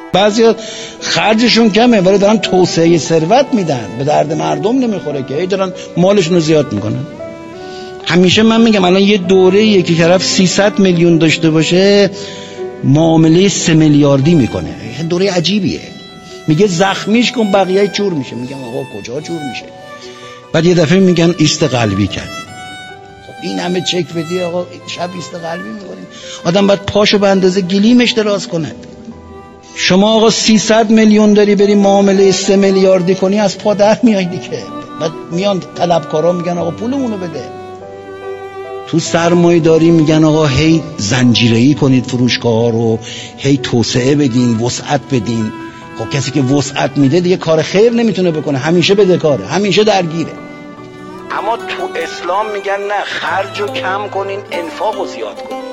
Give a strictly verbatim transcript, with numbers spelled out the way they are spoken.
بعضیا خرجشون کمه ولی دارن توسعه ثروت میدن، به درد مردم نمیخوره که، هی دارن مالشون رو زیاد میکنن. همیشه من میگم الان یه دوره یکی طرف سیصد میلیون داشته باشه معامله سه میلیاردی میکنه، دوره عجیبیه. میگه زخمیش کن بقیه جور میشه. میگم آقا کجا جور میشه؟ بعد یه دفعه میگن ایست قلبی کرد. خب این همه چک بدی آقا شب ایست قلبی میکنیم؟ آدم باید پاشو به اندازه گلیمش دراز کنه. شما آقا سیصد میلیون داری بری معامله سه میلیاردی کنی از پا در میای دیگه. بعد میان طلبکارا میگن آقا پولمونو بده. تو سرمایه داری میگن آقا هی زنجیره‌ای کنید فروشگاه ها رو، هی توسعه بدین، وسعت بدین. خب کسی که وسعت میده دیگه کار خیر نمیتونه بکنه، همیشه بدهکاره، همیشه درگیره. اما تو اسلام میگن نه، خرجو کم کنین، انفاقو زیاد کنین.